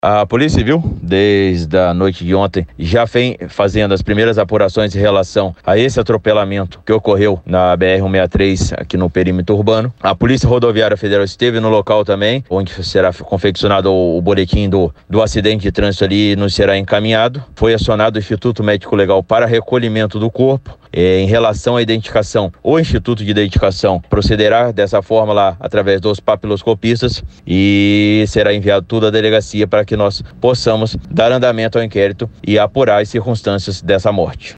A Polícia Civil, desde a noite de ontem, já vem fazendo as primeiras apurações em relação a esse atropelamento que ocorreu na BR-163 aqui no perímetro urbano. A Polícia Rodoviária Federal esteve no local também, onde será confeccionado o boletim do acidente de trânsito ali e nos será encaminhado. Foi acionado o Instituto Médico Legal para recolhimento do corpo. Em relação à identificação, o Instituto de Identificação procederá dessa forma lá através dos papiloscopistas e será enviado tudo à delegacia para que nós possamos dar andamento ao inquérito e apurar as circunstâncias dessa morte.